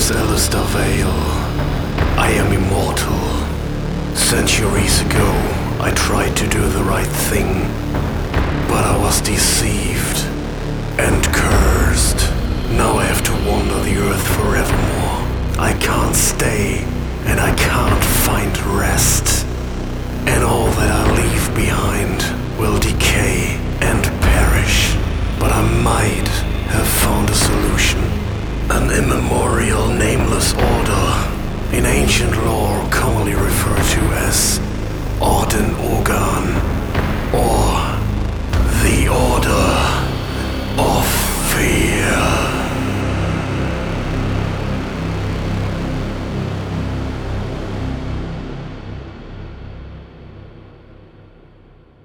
is Alistair Vale. I am immortal. Centuries ago, I tried to do the right thing, but I was deceived and cursed. Now I have to wander the earth forevermore. I can't stay, and I can't find rest. And all that I leave behind will decay and perish. But I might have found a solution. An immemorial nameless order, in ancient lore commonly referred to as Orden Ogan.